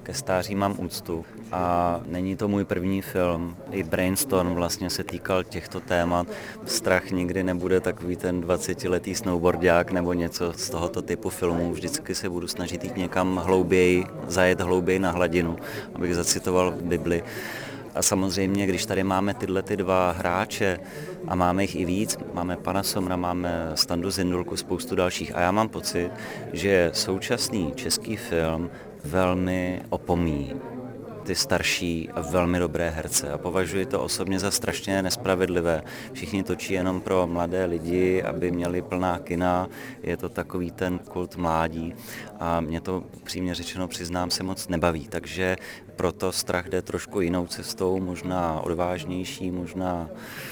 ke stáří mám úctu a není to můj první film. I Brainstorm vlastně se týkal těchto témat. Strach nikdy nebude takový ten 20letý snowboardák nebo něco z tohoto typu filmů. Vždycky se budu snažit jít někam hlouběji, zajet hlouběji na hladinu, abych zacitoval Bibli. A samozřejmě, když tady máme tyhle dva hráče a máme jich i víc, máme pana Somra, máme Standu Zindulku, spoustu dalších a já mám pocit, že současný český film velmi opomíjí ty starší a velmi dobré herce a považuji to osobně za strašně nespravedlivé. Všichni točí jenom pro mladé lidi, aby měli plná kina, je to takový ten kult mládí a mě to přímě řečeno přiznám se moc nebaví, takže proto Strach jde trošku jinou cestou, možná odvážnější, možná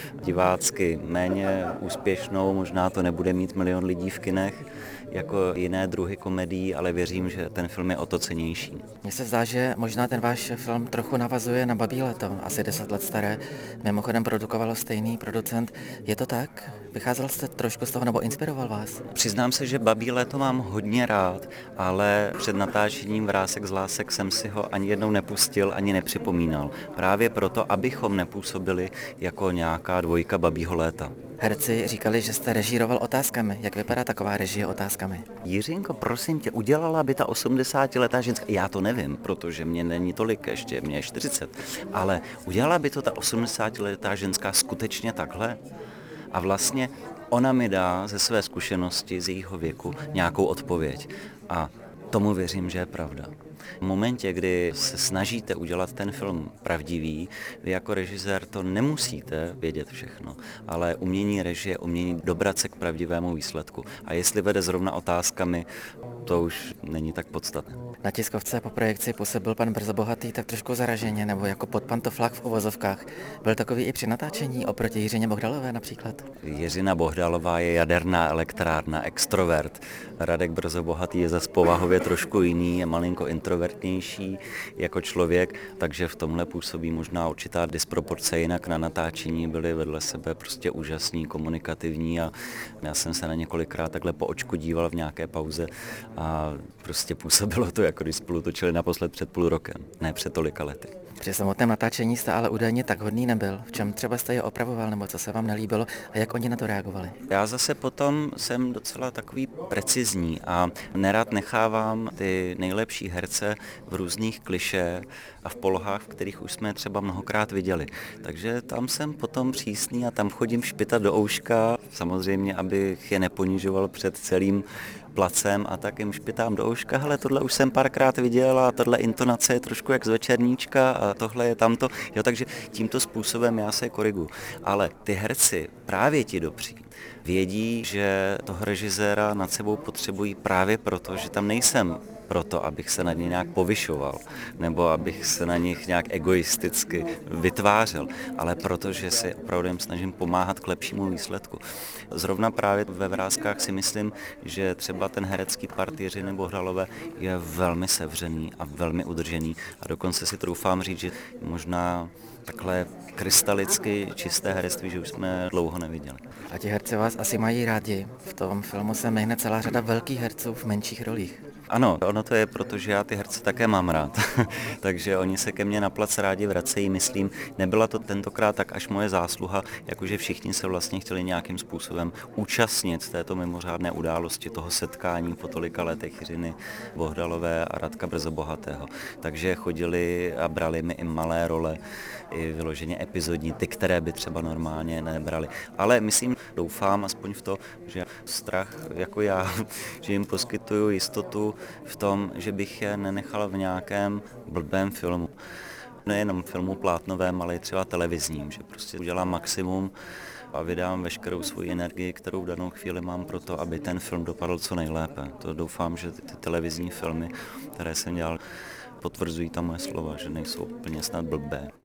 divácky méně úspěšnou, možná to nebude mít milion lidí v kinech, jako jiné druhy komedií, ale věřím, že ten film je o to cennější. Mně se zdá, že možná ten váš film trochu navazuje na Babí léto, asi 10 let staré. Mimochodem produkovalo stejný producent. Je to tak? Vycházel jste trošku z toho, nebo inspiroval vás? Přiznám se, že Babí léto mám hodně rád, ale před natáčením Vrásek z lásek jsem si ho ani jednou nepustil, ani nepřipomínal. Právě proto, abychom nepůsobili jako nějaká dvojka Babího léta. Herci říkali, že jste režíroval otázkami. Jak vypadá taková režie otázkami? Jiřinko, prosím tě, udělala by ta 80letá ženská, já to nevím, protože mě není tolik ještě, mě je 40, ale udělala by to ta 80letá ženská skutečně takhle? A vlastně ona mi dá ze své zkušenosti, z jejího věku, nějakou odpověď. A tomu věřím, že je pravda. V momentě, kdy se snažíte udělat ten film pravdivý, vy jako režisér to nemusíte vědět všechno, ale umění režie, umění dobrat se k pravdivému výsledku. A jestli vede zrovna otázkami, to už není tak podstatné. Na tiskovce po projekci působil pan Brzobohatý tak trošku zaraženě, nebo jako podpantoflák v uvozovkách. Byl takový i při natáčení oproti Jiřině Bohdalové například? Jiřina Bohdalová je jaderná elektrárna, extrovert. Radek Brzobohatý je zas povahově trošku jiný, je malinko introvertnější jako člověk, takže v tomhle působí možná určitá disproporce, jinak na natáčení byli vedle sebe prostě úžasní, komunikativní a já jsem se na několikrát takhle po očku díval v nějaké pauze a prostě působilo to, jako když spolu točili naposled před půl rokem, ne před tolika lety. Při samotném natáčení jste ale údajně tak hodný nebyl. V čem třeba jste je opravoval, nebo co se vám nelíbilo a jak oni na to reagovali? Já zase potom jsem docela takový precizní a nerad nechávám ty nejlepší herce v různých klišé a v polohách, v kterých už jsme třeba mnohokrát viděli. Takže tam jsem potom přísný a tam chodím špitat do ouška, samozřejmě, abych je neponižoval před celým placem a tak jim špitám do ouška, hele, tohle už jsem párkrát viděl a tohle intonace je trošku jak z Večerníčka a tohle je tamto. Jo, takže tímto způsobem já se koriguju. Ale ty herci, právě ti dobří, vědí, že toho režiséra nad sebou potřebují právě proto, že tam nejsem proto, abych se nad ně nějak povyšoval, nebo abych se na nich nějak egoisticky vytvářel, ale protože si opravdu jim snažím pomáhat k lepšímu výsledku. Zrovna právě ve Vrázkách si myslím, že třeba ten herecký part Jiřiny Bohdalové je velmi sevřený a velmi udržený a dokonce si troufám říct, že možná takhle krystalicky čisté herectví, že už jsme dlouho neviděli. A ti herci vás asi mají rádi. V tom filmu se myhne celá řada velkých herců v menších rolích. Ano, ono to je, protože já ty herce také mám rád, takže oni se ke mně na plac rádi vracejí, myslím. Nebyla to tentokrát tak až moje zásluha, jakože všichni se vlastně chtěli nějakým způsobem účastnit této mimořádné události, toho setkání po tolika letech Jiřiny Bohdalové a Radka Brzobohatého. Takže chodili a brali mi i malé role, i vyloženě epizodní, ty, které by třeba normálně nebrali. Ale myslím, doufám aspoň v to, že Strach jako já, že jim poskytuju jistotu v tom, že bych je nenechal v nějakém blbém filmu. Nejenom filmu plátnovém, ale i třeba televizním, že prostě udělám maximum a vydám veškerou svoji energii, kterou v danou chvíli mám pro to, aby ten film dopadl co nejlépe. To doufám, že ty televizní filmy, které jsem dělal, potvrzují ta moje slova, že nejsou úplně snad blbé.